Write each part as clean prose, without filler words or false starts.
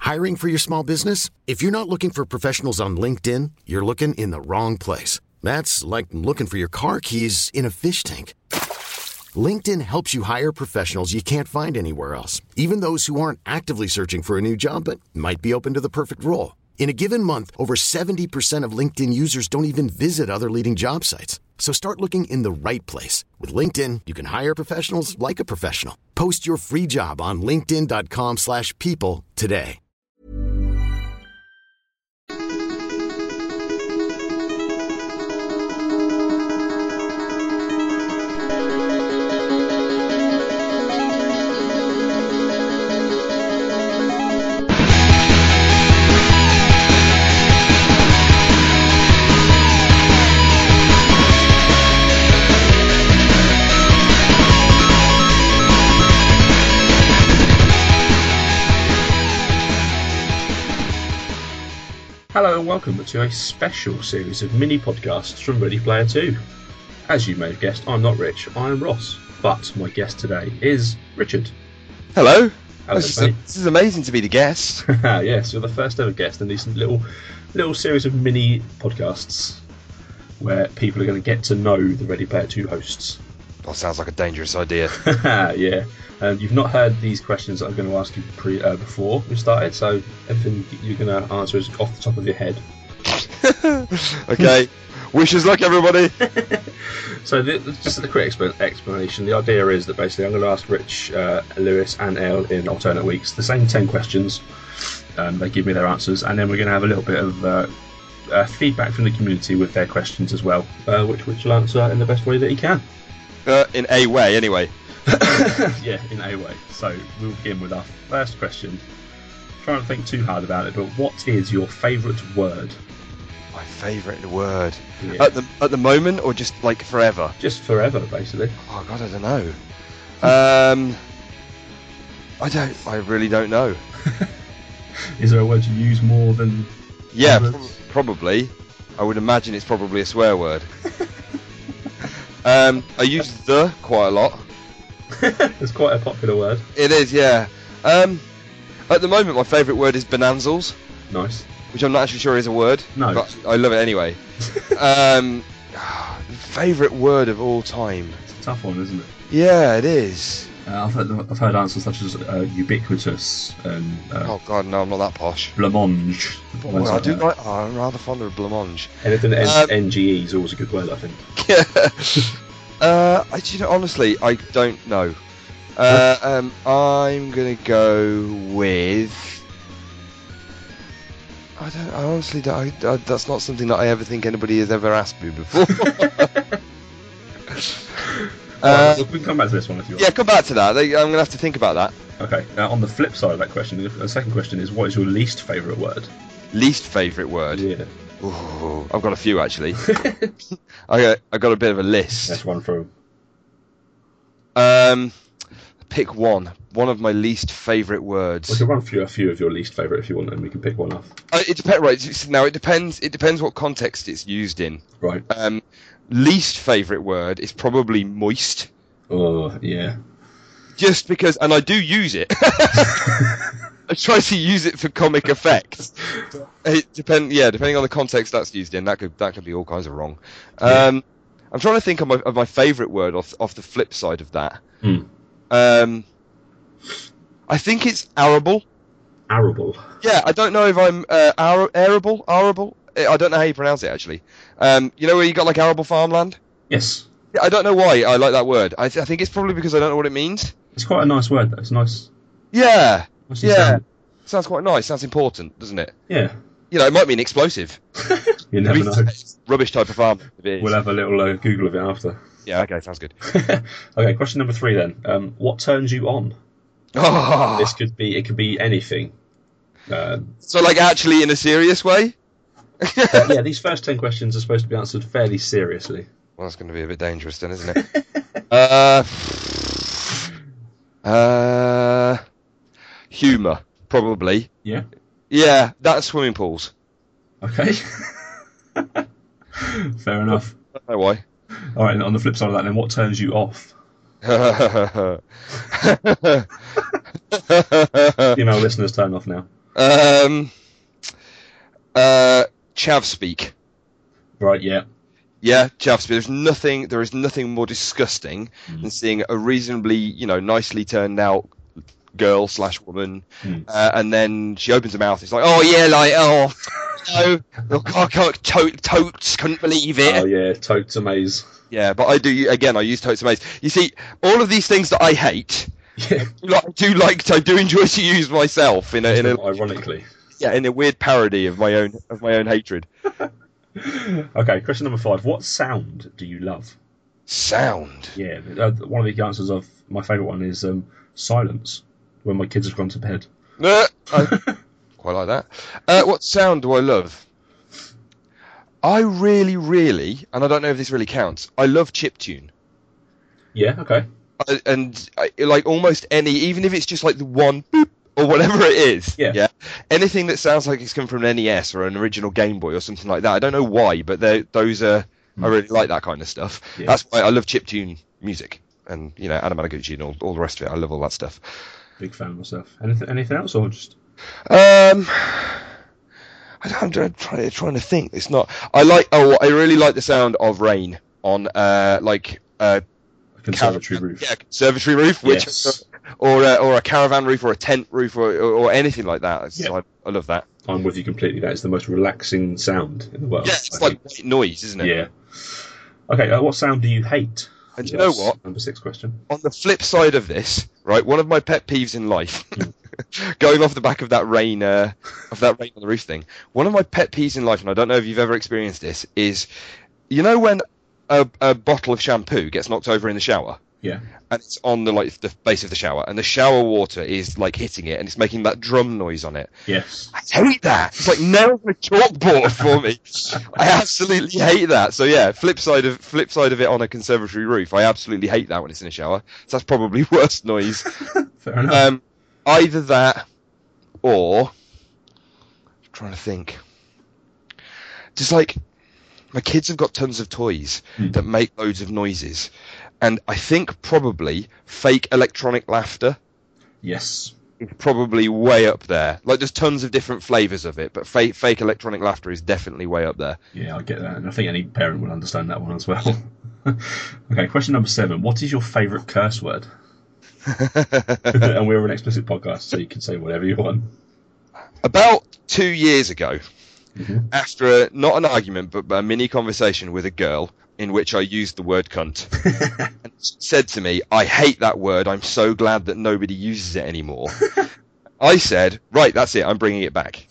Hiring for your small business? If you're not looking for professionals on LinkedIn, you're looking in the wrong place. That's like looking for your car keys in a fish tank. LinkedIn helps you hire professionals you can't find anywhere else, even those who aren't actively searching for a new job but might be open to the perfect role. In a given month, over 70% of LinkedIn users don't even visit other leading job sites. So start looking in the right place. With LinkedIn, you can hire professionals like a professional. Post your free job on linkedin.com/people today. Hello and welcome to a special series of mini podcasts from Ready Player 2. As you may have guessed, I'm not Rich, I am Ross, but my guest today is Richard. Hello. Hello, This is amazing to be the guest. Yes, you're the first ever guest in these little series of mini podcasts where people are going to get to know the Ready Player 2 hosts. That sounds like a dangerous idea. Yeah, you've not heard these questions that I'm going to ask you before we started, so everything you're going to answer is off the top of your head. Okay. Wish us luck, everybody. So just a quick explanation. The idea is that basically I'm going to ask Rich, Lewis and Elle in alternate weeks the same 10 questions. They give me their answers, and then we're going to have a little bit of feedback from the community with their questions as well, which Rich will answer in the best way that he can. In a way, anyway. Yeah, in a way. So we'll begin with our first question. Try not to think too hard about it, but what is your favourite word? My favourite word. Yeah. At the moment, or just like forever? Just forever, basically. Oh God, I don't know. I really don't know. Is there a word you use more than? Yeah, probably. I would imagine it's probably a swear word. I use the quite a lot. It's quite a popular word. It is, yeah. At the moment, my favourite word is bonanzals. Nice. Which I'm not actually sure is a word. No. But I love it anyway. Favourite word of all time. It's a tough one, isn't it? Yeah, it is. I've heard answers such as ubiquitous and. Oh God, no, I'm not that posh. Blancmange. I'm rather fond of blancmange. Anything NGE is always a good word, I think. Honestly, I don't know. I'm gonna go with. I honestly don't. That's not something that I ever think anybody has ever asked me before. We can come back to this one if you want. Yeah, come back to that. I'm gonna have to think about that. Okay. Now, on the flip side of that question, the second question is, what is your least favourite word? Least favourite word? Yeah. Ooh, I've got a few actually. I got a bit of a list. Let's run through. Pick one. One of my least favourite words. We can run through a few of your least favourite if you want, and we can pick one off. It depends. Right now, it depends. It depends what context it's used in. Right. Least favourite word is probably moist. Oh yeah. Just because, and I do use it. I try to use it for comic effect. Depending on the context that's used in, that could be all kinds of wrong. Yeah. I'm trying to think of my favourite word off the flip side of that. I think it's arable. Arable. Yeah, I don't know if I'm arable. I don't know how you pronounce it actually. You know where you got like arable farmland? Yes. Yeah, I don't know why I like that word. I think it's probably because I don't know what it means. It's quite a nice word, though. It's nice. Yeah. Sound. Sounds quite nice. Sounds important, doesn't it? Yeah. You know, it might mean explosive. You never know. Rubbish type of farm. If it is. We'll have a little Google of it after. Yeah. Okay. Sounds good. Okay. Question number 3 then. What turns you on? Oh. It could be anything. So, like, actually, in a serious way? Yeah, these first 10 questions are supposed to be answered fairly seriously. Well, that's going to be a bit dangerous then, isn't it? Humour, probably. Yeah? Yeah, that's swimming pools. Okay. Fair enough. I don't know why. All right, and on the flip side of that, then, what turns you off? Female listeners, turn off now. Chav speak. Right, yeah. Yeah, chav speak. There is nothing more disgusting than seeing a reasonably, nicely turned out girl/woman, and then she opens her mouth. It's like, oh yeah, like, oh no, look, I can't totes couldn't believe it. Oh yeah, totes amaze. Yeah, but I use totes amaze. You see, all of these things that I hate, Yeah. I do enjoy to use myself in a Ironically. yeah, in a weird parody of my own hatred. Okay, question number 5. What sound do you love? Sound. Yeah, one of the answers of my favourite one is silence when my kids have gone to bed. I quite like that. What sound do I love? I really, really, and I don't know if this really counts, I love chiptune. Yeah, okay. Like almost any, even if it's just like the one boop or whatever it is. Yeah. Anything that sounds like it's come from an NES or an original Game Boy or something like that. I don't know why, but those are, I really like that kind of stuff. Yeah. That's why I love chiptune music and, Anamanaguchi and all the rest of it. I love all that stuff. Big fan myself. Anything else or just... I'm trying to think. It's not. I really like the sound of rain on a conservatory roof. Yeah, conservatory roof, Yes. or a caravan roof or a tent roof or anything like that. Yeah. I love that. I'm with you completely. That is the most relaxing sound in the world. Yeah, it's like white noise, isn't it? Yeah. Okay, what sound do you hate? And you know what? Number 6 question. On the flip side of this, right, one of my pet peeves in life, going off the back of that rain on the roof thing, one of my pet peeves in life, and I don't know if you've ever experienced this, is, when a bottle of shampoo gets knocked over in the shower, Yeah. and it's on the base of the shower, and the shower water is like hitting it, and it's making that drum noise on it. Yes. I hate that. It's like nails on a chalkboard for me. I absolutely hate that. So yeah, flip side of it on a conservatory roof. I absolutely hate that when it's in a shower. So that's probably worst noise. Fair enough. Either that, or I'm trying to think. Just like my kids have got tons of toys that make loads of noises. And I think probably fake electronic laughter Yes. is probably way up there. Like, there's tons of different flavours of it, but fake electronic laughter is definitely way up there. Yeah, I get that. And I think any parent will understand that one as well. Okay, question number 7. What is your favourite curse word? And we're an explicit podcast, so you can say whatever you want. About 2 years ago, after not an argument, but a mini conversation with a girl in which I used the word cunt, and she said to me, I hate that word, I'm so glad that nobody uses it anymore. I said, right, that's it, I'm bringing it back.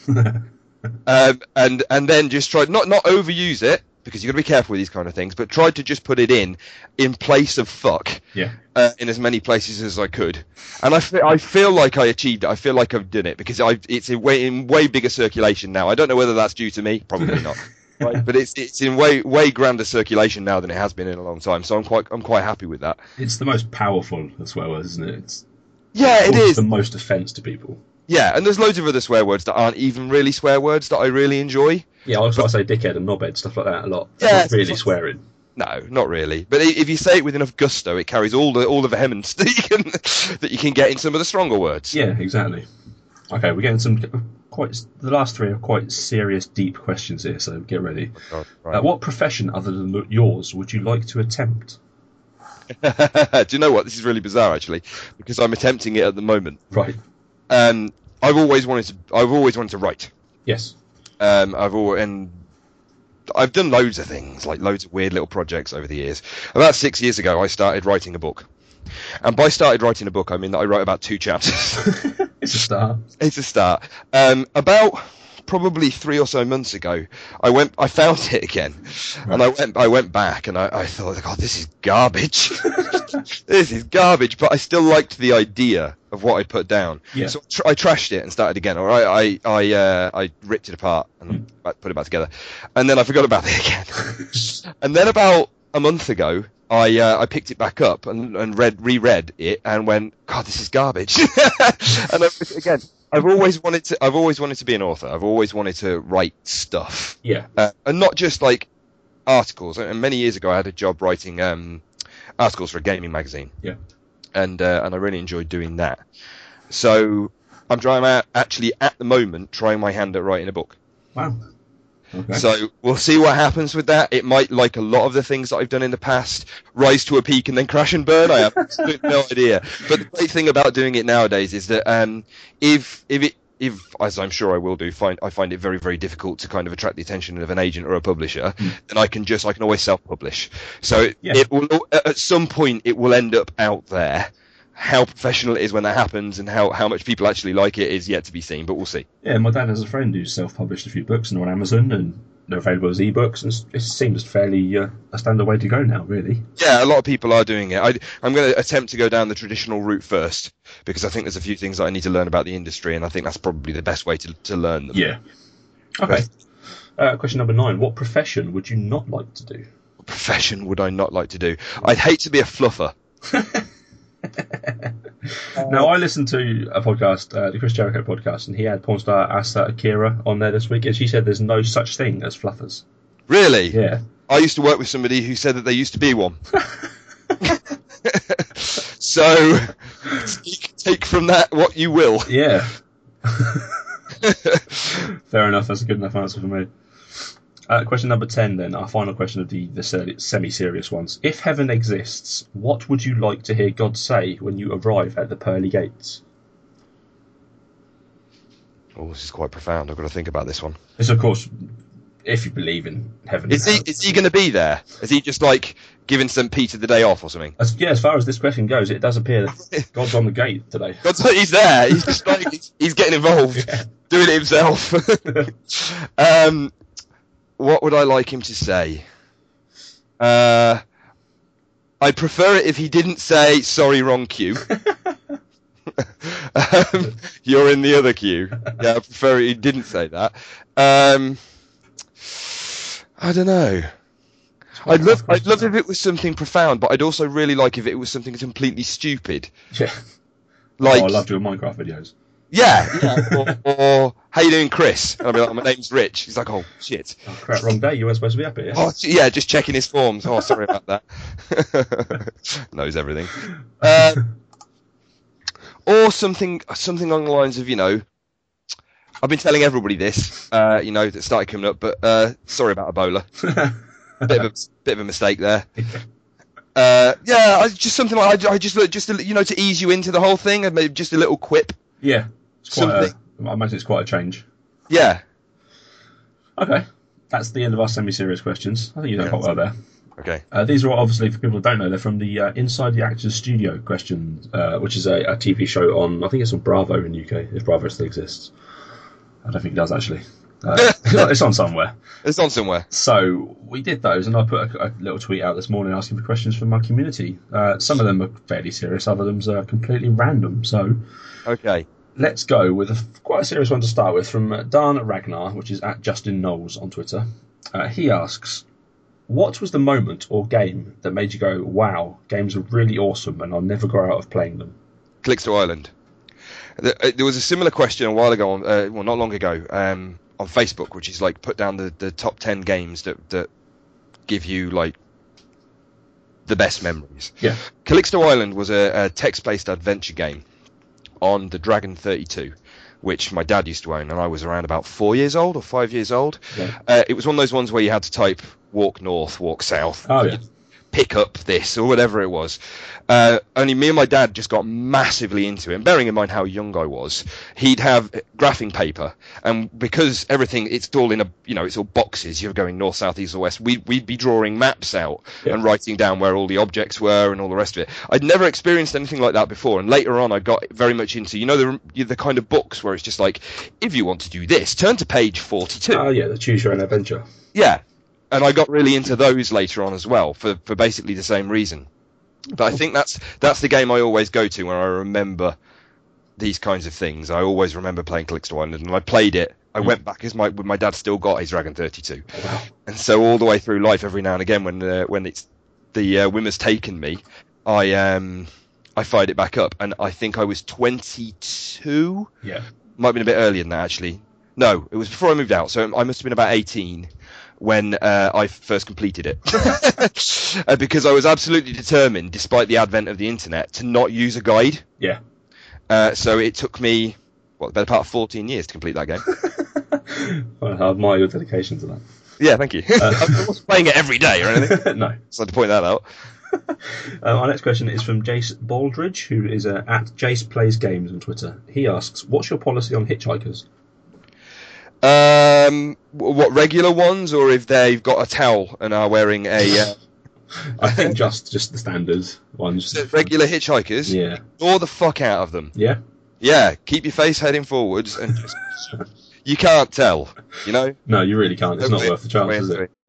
And then just tried, not overuse it, because you've got to be careful with these kind of things, but tried to just put it in place of fuck, Yeah. in as many places as I could. And I feel like I achieved it. I feel like I've done it, because it's in way bigger circulation now. I don't know whether that's due to me, probably not. Right, but it's in way grander circulation now than it has been in a long time, so I'm quite happy with that. It's the most powerful of swear words, isn't it? It causes is the most offence to people. Yeah, and there's loads of other swear words that aren't even really swear words that I really enjoy. Yeah, I also say dickhead and knobhead, stuff like that a lot. Yeah, Not really swearing. No, not really. But if you say it with enough gusto, it carries all the vehemence that you can get in some of the stronger words. Yeah, exactly. Okay, we're getting some the last 3 are quite serious, deep questions here, so get ready. Oh, right. What profession other than yours would you like to attempt? Do you know what? This is really bizarre, actually, because I'm attempting it at the moment. Right. I've always wanted to write. Yes. I've done loads of things, like loads of weird little projects over the years. About 6 years ago, I started writing a book. And by started writing a book, I mean that I wrote about 2 chapters. It's a start. It's a start. About probably 3 or so months ago, I found it again, right. And I went back, and I thought, God, this is garbage. This is garbage. But I still liked the idea of what I put down. Yeah. So I trashed it and started again. Or I ripped it apart and put it back together, and then I forgot about it again. And then about a month ago, I picked it back up and reread it and went, God, this is garbage. And again, I've always wanted to be an author. I've always wanted to write stuff. Yeah. And not just like articles. And many years ago, I had a job writing articles for a gaming magazine. Yeah. And I really enjoyed doing that. So I'm actually at the moment trying my hand at writing a book. Wow. Okay. So we'll see what happens with that. It might, like a lot of the things that I've done in the past, rise to a peak and then crash and burn. I have absolutely no idea. But the great thing about doing it nowadays is that if as I'm sure I will do, I find it very, very difficult to kind of attract the attention of an agent or a publisher, then I can always self-publish. So it will, at some point, it will end up out there. How professional it is when that happens and how much people actually like it is yet to be seen, but we'll see. Yeah, my dad has a friend who's self-published a few books and on Amazon, and they're available as ebooks, and it seems fairly a standard way to go now, really. Yeah, a lot of people are doing it. I'm going to attempt to go down the traditional route first, because I think there's a few things that I need to learn about the industry, and I think that's probably the best way to learn them. Yeah. Okay. Question number 9. What profession would you not like to do? What profession would I not like to do? I'd hate to be a fluffer. Now, I listened to a podcast, the Chris Jericho podcast, and he had porn star Asa Akira on there this week, and she said there's no such thing as fluffers. Really? Yeah. I used to work with somebody who said that there used to be one. So, take from that what you will. Yeah. Fair enough, that's a good enough answer for me. Question number 10 then, our final question of the semi-serious ones. If heaven exists, what would you like to hear God say when you arrive at the pearly gates? Oh, this is quite profound. I've got to think about this one. It's, of course, if you believe in heaven. Is he going to be there? Is he just like giving St. Peter the day off or something? As far as this question goes, it does appear that God's on the gate today. He's there. He's just like, he's getting involved, doing it himself. What would I like him to say? I'd prefer it if he didn't say, sorry, wrong queue. You're in the other queue. Yeah, I prefer it he didn't say that. I don't know. I'd love if it was something profound, but I'd also really like if it was something completely stupid. Yeah. Like, I love doing Minecraft videos. Yeah. Or how you doing, Chris? And I'll be like, my name's Rich. He's like, oh shit. Oh crap, wrong day. You weren't supposed to be up here. Oh yeah, just checking his forms. Oh, sorry about that. Knows everything. Or something along the lines of, I've been telling everybody this, that started coming up, but sorry about Ebola. bit of a mistake there. Just something like to ease you into the whole thing, and maybe just a little quip. Yeah, I imagine it's quite a change. Yeah. Okay, that's the end of our semi-serious questions. I think you've done quite well there. Okay. These are obviously, for people who don't know, they're from the Inside the Actors Studio questions, which is a TV show on, I think it's on Bravo in the UK, if Bravo still exists. I don't think it does, actually. It's on somewhere. It's on somewhere. So we did those, and I put a little tweet out this morning asking for questions from my community. Some of them are fairly serious, other of them are completely random. So okay, let's go with quite a serious one to start with from Dan Ragnar, which is at Justin Knowles on Twitter. He asks, what was the moment or game that made you go, wow, games are really awesome and I'll never grow out of playing them? Calixto Island. There was a similar question a while ago, not long ago, on Facebook, which is like put down the top 10 games that give you like the best memories. Yeah. Calixto Island was a text-based adventure game on the Dragon 32, which my dad used to own, and I was around about 4 years old or 5 years old. Yeah. It was one of those ones where you had to type walk north, walk south. Oh, yeah. Pick up this or whatever it was. Only me and my dad just got massively into it. And bearing in mind how young I was, he'd have graphing paper, and because everything it's all in it's all boxes. You're going north, south, east, or west. We'd be drawing maps out and writing down where all the objects were and all the rest of it. I'd never experienced anything like that before. And later on, I got very much into the kind of books where it's just like, if you want to do this, turn to page 42. Oh yeah, the Choose Your Own Adventure. Yeah. And I got really into those later on as well, for basically the same reason. But I think that's the game I always go to when I remember these kinds of things. I always remember playing Calixto Island, and I played it. I went back when my dad still got his Dragon 32. Oh, wow. And so all the way through life, every now and again, when it's the whim has taken me, I fired it back up, and I think I was 22. Yeah, might have been a bit earlier than that actually. No, it was before I moved out, so I must have been about 18. When I first completed it. Because I was absolutely determined, despite the advent of the internet, to not use a guide. Yeah. So it took me the better part of 14 years to complete that game. Well, I admire your dedication to that. Yeah, thank you. I wasn't playing it every day or anything. No. So I had to point that out. Our next question is from Jace Baldridge, who is at Jace Plays Games on Twitter. He asks, what's your policy on hitchhikers? What, regular ones, or if they've got a towel and are wearing a... I think just the standard ones. Regular hitchhikers? Yeah. Ignore the fuck out of them. Yeah? Yeah, keep your face heading forwards and just... You can't tell, you know? No, you really can't. It's not worth the chance, is it?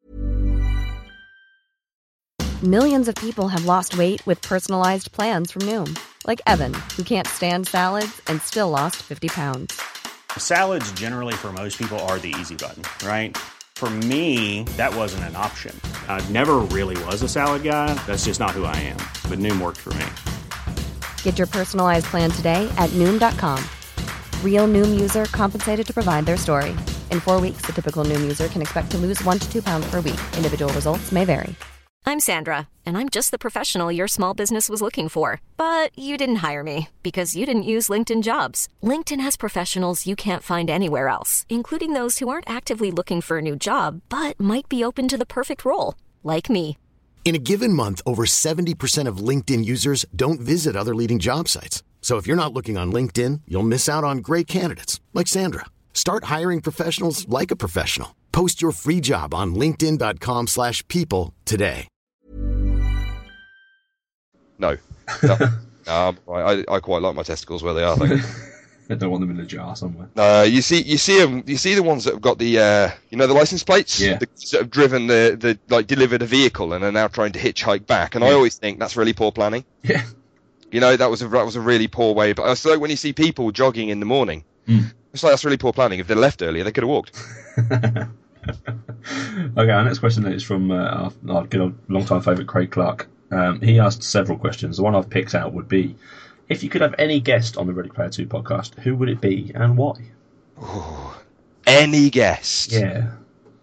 Millions of people have lost weight with personalized plans from Noom. Like Evan, who can't stand salads and still lost 50 pounds. Salads generally for most people are the easy button, right? For me, that wasn't an option. I never really was a salad guy. That's just not who I am. But Noom worked for me. Get your personalized plan today at Noom.com. Real Noom user compensated to provide their story. In 4 weeks, the typical Noom user can expect to lose 1 to 2 pounds per week. Individual results may vary. I'm Sandra, and I'm just the professional your small business was looking for. But you didn't hire me because you didn't use LinkedIn Jobs. LinkedIn has professionals you can't find anywhere else, including those who aren't actively looking for a new job, but might be open to the perfect role, like me. In a given month, over 70% of LinkedIn users don't visit other leading job sites. So if you're not looking on LinkedIn, you'll miss out on great candidates like Sandra. Start hiring professionals like a professional. Post your free job on linkedin.com/people today. No. I quite like my testicles where they are, though. I don't want them in a jar somewhere. No, you see the ones that have got the the license plates. Yeah. That have driven delivered a vehicle and are now trying to hitchhike back. And I always think that's really poor planning. Yeah. You know, that was a really poor way. But it's like when you see people jogging in the morning, it's like that's really poor planning. If they left earlier, they could have walked. Okay, our next question is from our good old long-time favourite Craig Clark. He asked several questions. The one I've picked out would be, if you could have any guest on the Ready Player 2 podcast, who would it be and why? Ooh, any guest? Yeah.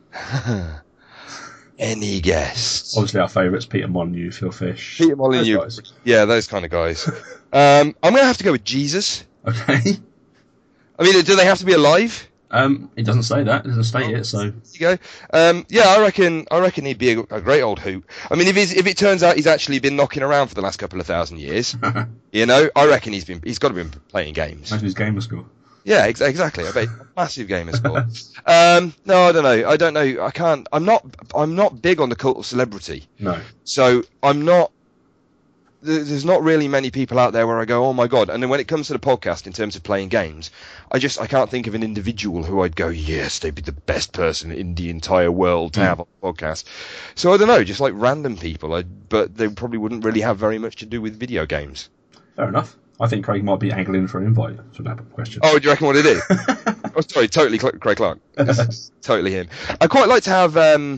Any guest? Obviously our favourites, Peter Molyneux, Phil Fish. Peter Molyneux. Yeah, those kind of guys. I'm going to have to go with Jesus. Okay. I mean, do they have to be alive? It doesn't say that. It doesn't state it, so... There you go. Yeah, I reckon he'd be a great old hoot. I mean, if it turns out he's actually been knocking around for the last couple of thousand years, you know, I reckon he's got to be playing games. Imagine his gamer score. Yeah, exactly. I bet massive gamer score. No, I don't know. I'm not big on the cult of celebrity. No. So I'm not. There's not really many people out there where I go, oh my god. And then when it comes to the podcast, in terms of playing games, I can't think of an individual who I'd go, yes, they'd be the best person in the entire world to have on the podcast. So I don't know, just like random people, but they probably wouldn't really have very much to do with video games. Fair enough. I think Craig might be angling for an invite for that question. Oh, do you reckon what it is? Oh, sorry, totally Craig Clark. Totally him. I'd quite like to have,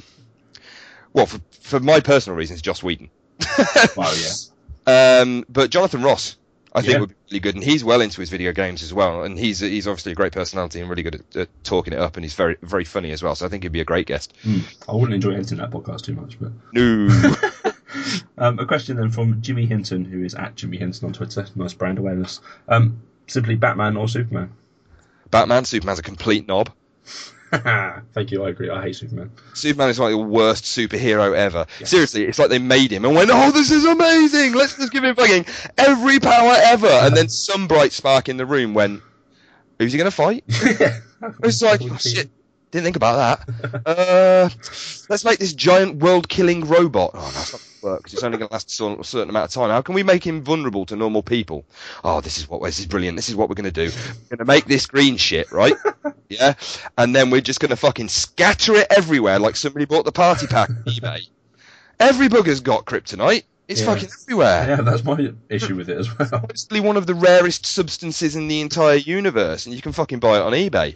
for my personal reasons, Joss Whedon. Wow, yeah. But Jonathan Ross, I think, would be really good, and he's well into his video games as well, and he's obviously a great personality and really good at talking it up, and he's very, very funny as well, so I think he'd be a great guest. I wouldn't enjoy editing that podcast too much, but... No. A question then from Jimmy Hinton, who is at Jimmy Hinton on Twitter. Nice brand awareness. Simply Batman or Superman? Batman. Superman's a complete knob. Thank you, I agree. I hate Superman. Superman is like the worst superhero ever. Yes. Seriously, it's like they made him and went, oh, this is amazing, let's just give him fucking every power ever. And then some bright spark in the room went, who's he going to fight? It's like, oh, shit, didn't think about that. Let's make this giant world-killing robot. Oh, that's not going to work, 'cause it's only going to last a certain amount of time. How can we make him vulnerable to normal people? Oh, this is brilliant. This is what we're going to do. We're going to make this green shit, right? Yeah? And then we're just going to fucking scatter it everywhere like somebody bought the party pack on eBay. Every bugger's got kryptonite. It's fucking everywhere. Yeah, that's my issue with it as well. It's really one of the rarest substances in the entire universe, and you can fucking buy it on eBay.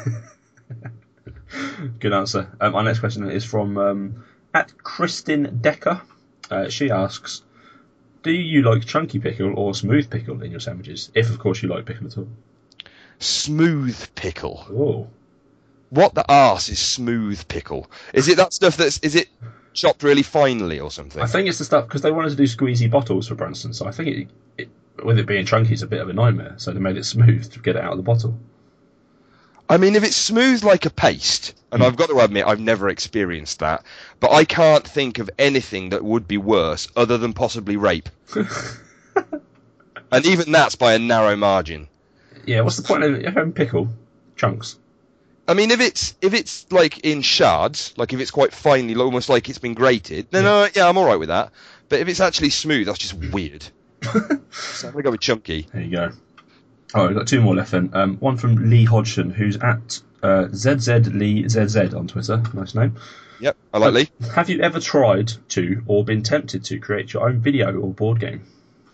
Good answer. Our next question is from at Kristin Decker. She asks, do you like chunky pickle or smooth pickle in your sandwiches? If, of course, you like pickle at all. Smooth pickle. Oh. What the arse is smooth pickle? Is it that stuff is it chopped really finely or something? I think it's the stuff, because they wanted to do squeezy bottles for Branston, so I think with it being chunky, it's a bit of a nightmare. So they made it smooth to get it out of the bottle. I mean, if it's smooth like a paste, and I've got to admit I've never experienced that, but I can't think of anything that would be worse other than possibly rape. And even that's by a narrow margin. Yeah, what's the point of having pickle chunks? I mean, if it's like in shards, like if it's quite finely, almost like it's been grated, then yeah, I'm all right with that. But if it's actually smooth, that's just weird. So I'm gonna go with chunky. There you go. Oh, we've got 2 more left then. One from Lee Hodgson, who's at ZZLeeZZ on Twitter. Nice name. Yep, I like Lee. Have you ever tried to, or been tempted to, create your own video or board game?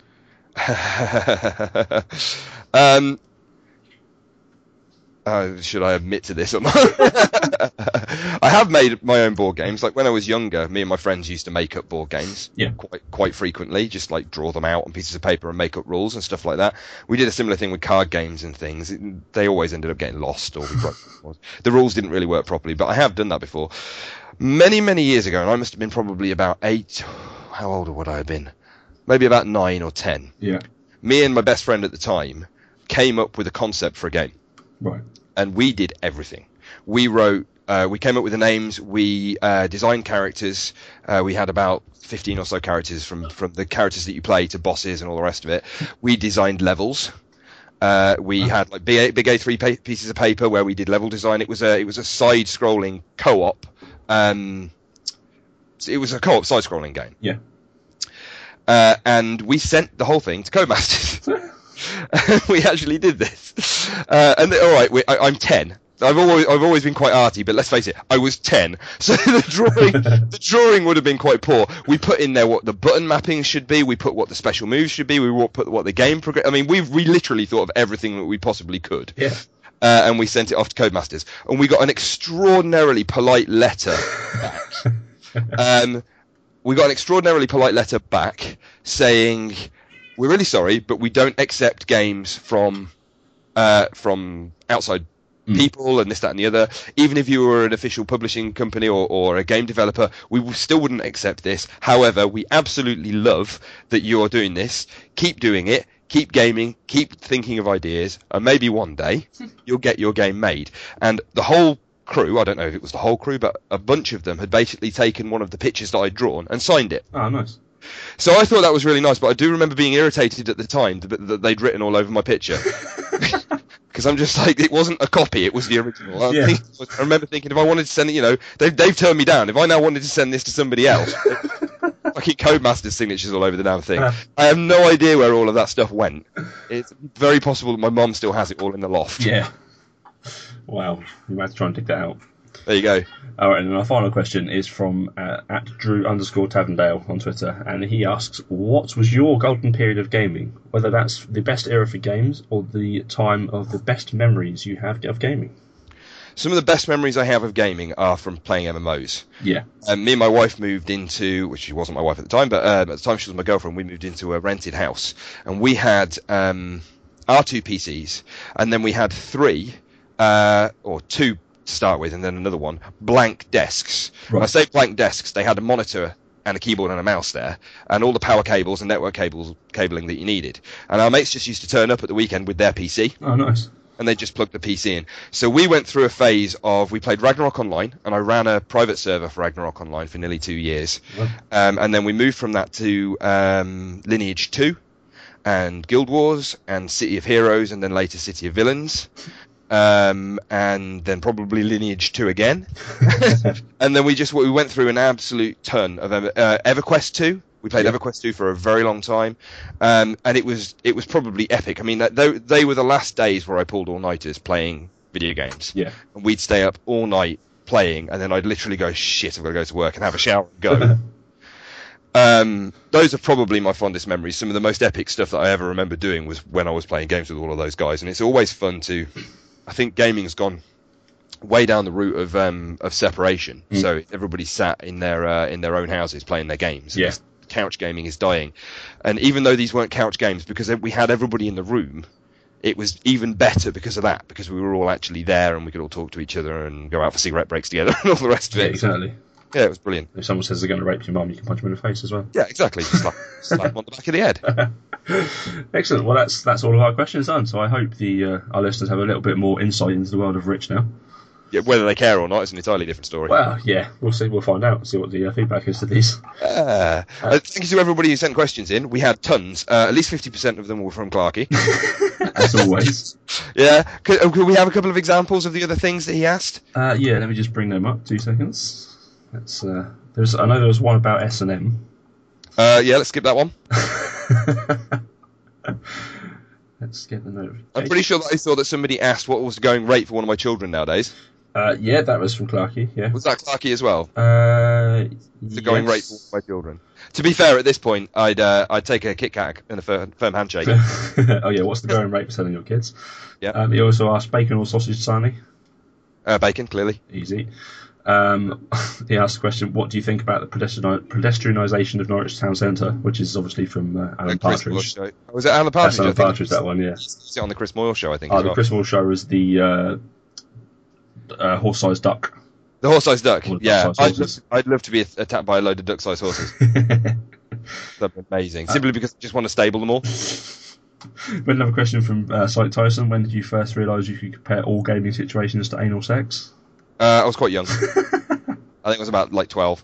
Should I admit to this or not? I have made my own board games. Like when I was younger, me and my friends used to make up board games. Yeah. Quite frequently, just like draw them out on pieces of paper and make up rules and stuff like that. We did a similar thing with card games and things. They always ended up getting lost, or the rules didn't really work properly. But I have done that before, many years ago, and I must have been probably about 8. How old would I have been? Maybe about 9 or 10. Yeah. Me and my best friend at the time came up with a concept for a game. Right. And we did everything. We wrote, we came up with the names, we designed characters, we had about 15 or so characters from the characters that you play to bosses and all the rest of it. We designed levels. We had like big A3 pieces of paper where we did level design. It was a side-scrolling co-op. It was a co-op side-scrolling game. Yeah. And we sent the whole thing to Codemasters. We actually did this. And all right, I'm 10. I've always been quite arty, but let's face it, I was 10, so the drawing would have been quite poor. We put in there what the button mapping should be. We put what the special moves should be. We put what the game progress. I mean, we literally thought of everything that we possibly could. Yeah. And we sent it off to Codemasters, and we got an extraordinarily polite letter back. We got an extraordinarily polite letter back saying, "We're really sorry, but we don't accept games from outside people and this, that, and the other. Even if you were an official publishing company or a game developer, we still wouldn't accept this. However, we absolutely love that you're doing this. Keep doing it. Keep gaming. Keep thinking of ideas, and maybe one day you'll get your game made." And the whole crew, I don't know if it was the whole crew, but a bunch of them had basically taken one of the pictures that I'd drawn and signed it. Oh, nice. So I thought that was really nice, but I do remember being irritated at the time that they'd written all over my picture. Because I'm just like, it wasn't a copy, it was the original. I remember thinking, if I wanted to send it, they've turned me down. If I now wanted to send this to somebody else, fucking Codemasters signatures all over the damn thing. I have no idea where all of that stuff went. It's very possible that my mum still has it all in the loft. Yeah. Wow. You might have to try and dig that out. There you go. All right, and our final question is from at Drew_Tavendale on Twitter, and he asks, what was your golden period of gaming? Whether that's the best era for games or the time of the best memories you have of gaming. Some of the best memories I have of gaming are from playing MMOs. Yeah. Me and my wife moved into, which she wasn't my wife at the time, but at the time she was my girlfriend, we moved into a rented house. And we had our 2 PCs, and then we had 3, or 2 to start with, and then another one, blank desks. Right. When I say blank desks, they had a monitor and a keyboard and a mouse there, and all the power cables and network cabling that you needed. And our mates just used to turn up at the weekend with their PC. Oh, nice. And they just plugged the PC in. So we went through a phase of, we played Ragnarok Online, and I ran a private server for Ragnarok Online for nearly 2 years. Wow. And then we moved from that to Lineage 2, and Guild Wars, and City of Heroes, and then later City of Villains. And then probably Lineage 2 again. And then we went through an absolute ton of EverQuest 2. We played EverQuest 2 for a very long time, and it was probably epic. I mean, they were the last days where I pulled all-nighters playing video games. Yeah. And we'd stay up all night playing, and then I'd literally go, shit, I've got to go to work and have a shower and go. Those are probably my fondest memories. Some of the most epic stuff that I ever remember doing was when I was playing games with all of those guys, and it's always fun to... I think gaming's gone way down the route of separation. So everybody sat in their own houses playing their games. Yeah. Couch gaming is dying. And even though these weren't couch games, because we had everybody in the room, it was even better because of that, because we were all actually there and we could all talk to each other and go out for cigarette breaks together and all the rest of it. Yeah, exactly. Yeah, it was brilliant. If someone says they're going to rape your mum, you can punch them in the face as well. Yeah, exactly. Just slap them on the back of the head. Excellent. Well, that's all of our questions done. So I hope our listeners have a little bit more insight into the world of Rich now. Yeah, whether they care or not is an entirely different story. Well, yeah, we'll see. We'll find out. See what the feedback is to these. Thank you to everybody who sent questions in. We had tons. At least 50% of them were from Clarky. As always. Yeah. Could we have a couple of examples of the other things that he asked? Yeah. Let me just bring them up. 2 seconds. Let's. I know there was one about S&M. Yeah. Let's skip that one. Let's get the note. I'm pretty sure that I saw that somebody asked what was the going rate for one of my children nowadays. Yeah, that was from Clarky. Yeah. Was that Clarky as well? The going rate for one of my children. To be fair, at this point, I'd take a Kit Kat and a firm handshake. Oh yeah, what's the going rate for selling your kids? Yeah. He also asked bacon or sausage sarnie. Bacon, clearly. Easy. He asked the question, what do you think about the pedestrianisation of Norwich Town Centre, which is obviously from Alan Partridge. Was it Alan Partridge? That's Alan Partridge, that one, yeah. It's on the Chris Moyle show, I think. The Chris Moyle show was the horse-sized duck. The horse-sized duck, yeah. I'd love to be attacked by a load of duck-sized horses. That'd be amazing. Simply because I just want to stable them all. We had another question from Syke Tyson. When did you first realise you could compare all gaming situations to anal sex? I was quite young. I think it was about 12.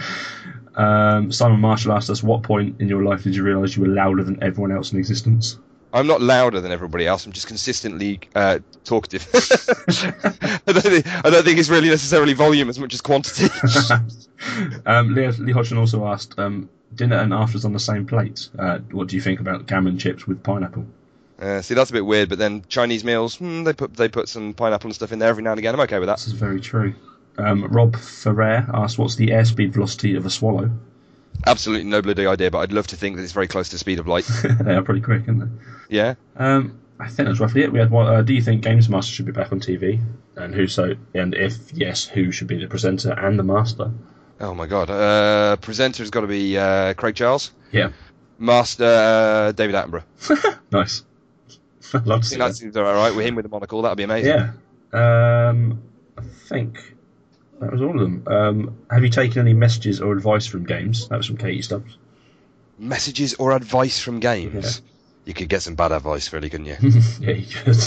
Simon Marshall asked us, what point in your life did you realise you were louder than everyone else in existence? I'm not louder than everybody else. I'm just consistently talkative. I don't think it's really necessarily volume as much as quantity. Lee Hodgson also asked, dinner and afters on the same plate. What do you think about gammon chips with pineapple? See, that's a bit weird, but then Chinese meals, they put some pineapple and stuff in there every now and again. I'm okay with that. This is very true. Rob Ferrer asked, what's the airspeed velocity of a swallow? Absolutely no bloody idea, but I'd love to think that it's very close to the speed of light. They are pretty quick, aren't they? Yeah. I think that's roughly it. We had one. Do you think Games Master should be back on TV? And if yes, who should be the presenter and the master? Oh my god. Presenter's got to be Craig Charles. Yeah. Master David Attenborough. Nice. I'd love to see that. That seems alright with him with the monocle. That'd be amazing. Yeah. I think that was all of them. Have you taken any messages or advice from games? That was from Katie Stubbs. Messages or advice from games? Yeah. You could get some bad advice, really, couldn't you? Yeah, you could.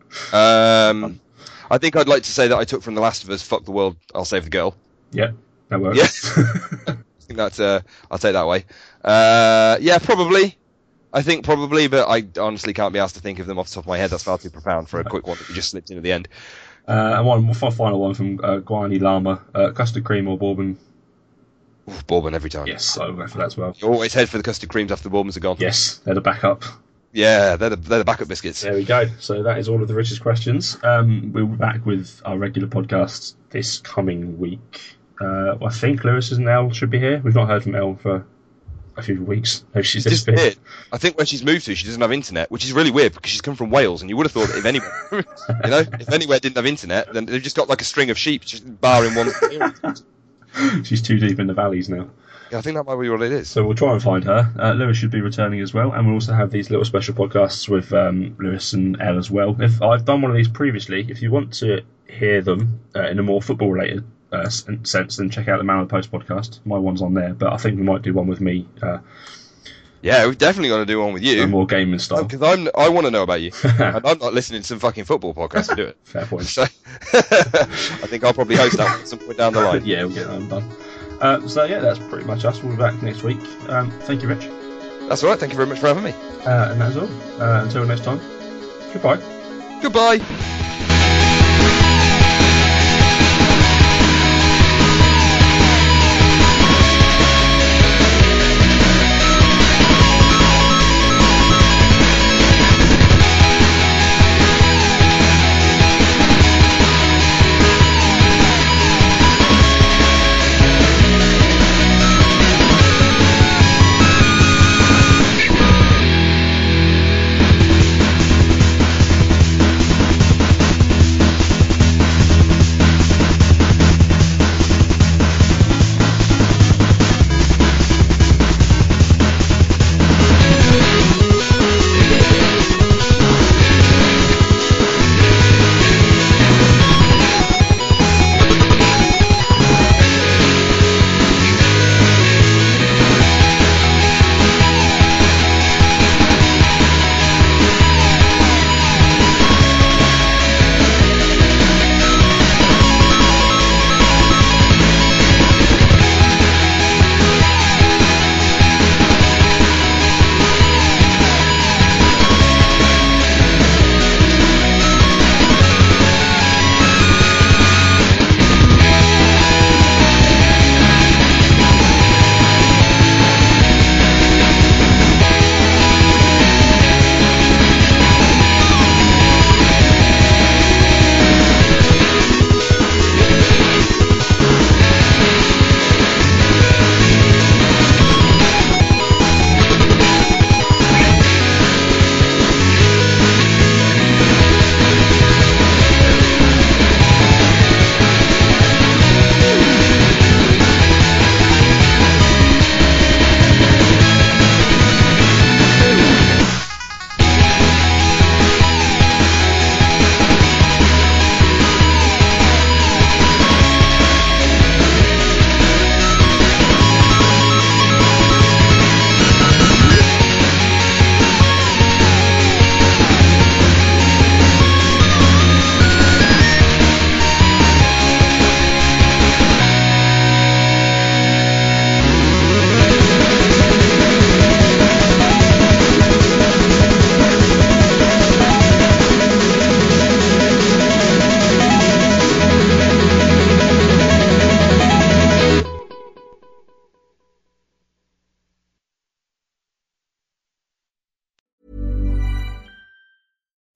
I think I'd like to say that I took from The Last of Us, fuck the world, I'll save the girl. Yeah, that works. Yeah. I think that's, I'll take that way. Yeah, probably. I think probably, but I honestly can't be asked to think of them off the top of my head. That's far too profound for a quick one that we just slipped in at the end. And one final one from Guani Lama. Custard cream or bourbon? Ooh, bourbon every time. Yes, I'll go for that as well. You always head for the custard creams after the bourbons are gone. Yes, they're the backup. Yeah, they're the backup biscuits. There we go. So that is all of the richest questions. We'll be back with our regular podcast this coming week. I think Lewis and Elle should be here. We've not heard from Elle for a few weeks. Maybe she's disappeared. I think where she's moved to, she doesn't have internet, which is really weird because she's come from Wales, and you would have thought that if anywhere didn't have internet, then they've just got like a string of sheep just barring one. She's too deep in the valleys now. Yeah, I think that might be what it is. So we'll try and find her. Lewis should be returning as well, and we'll also have these little special podcasts with Lewis and Elle as well. If I've done one of these previously, if you want to hear them in a more football-related sense, then check out the Man on the Post podcast. My one's on there, but I think we might do one with me. Yeah, we've definitely got to do one with you. More gaming style. Because I want to know about you. And I'm not listening to some fucking football podcast to do it. Fair point. So, I think I'll probably host that at some point down the line. Yeah, we'll get that done. So yeah, that's pretty much us. We'll be back next week. Thank you, Rich. That's all right. Thank you very much for having me. And that's all. Until next time, goodbye. Goodbye.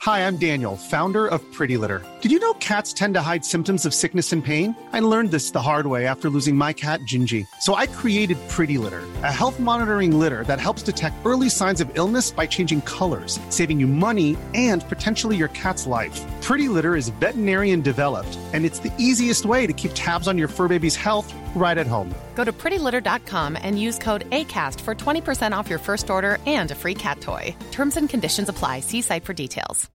Hi, I'm Daniel, founder of Pretty Litter. Did you know cats tend to hide symptoms of sickness and pain? I learned this the hard way after losing my cat, Gingy. So I created Pretty Litter, a health monitoring litter that helps detect early signs of illness by changing colors, saving you money and potentially your cat's life. Pretty Litter is veterinarian developed, and it's the easiest way to keep tabs on your fur baby's health right at home. Go to prettylitter.com and use code ACAST for 20% off your first order and a free cat toy. Terms and conditions apply. See site for details.